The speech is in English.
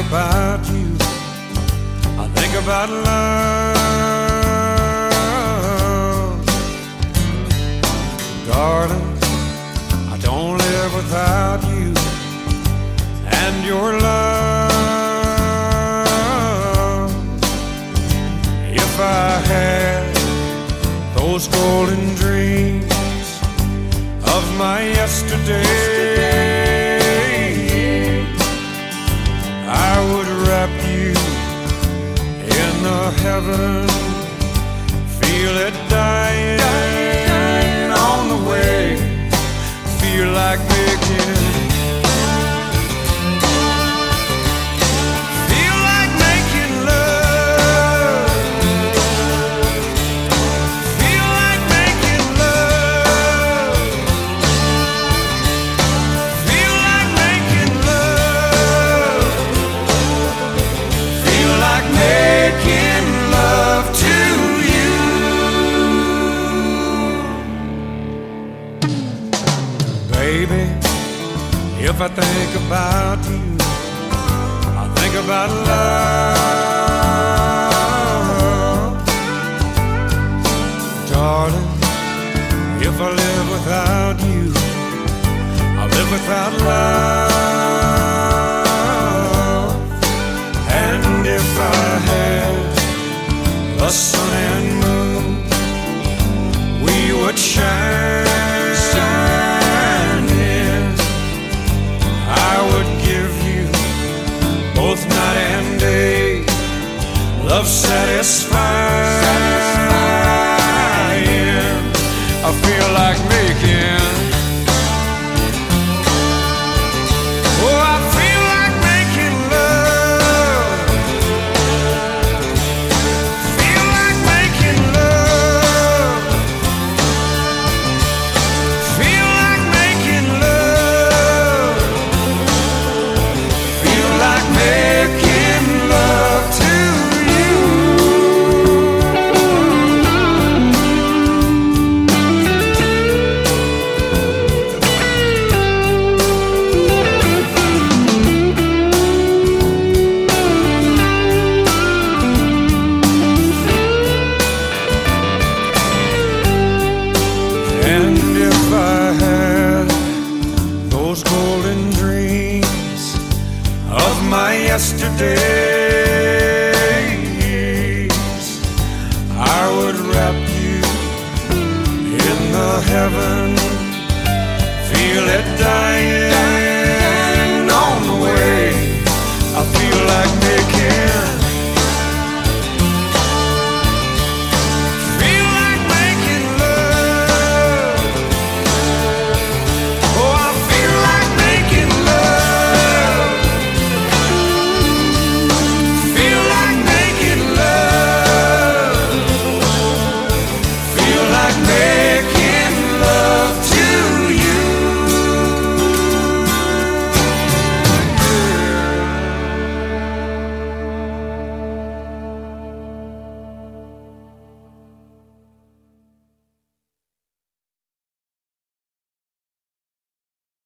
about you, I think about love. Darling, I don't live without you and your love. If I had those golden dreams of my yesterday, I would wrap you in the heaven, feel it dying on the way, feel like making baby. If I think about you, I think about love. Darling, if I live without you, I live without love. And if I had the sun and moon, we would shine. Both night and day, love satisfied.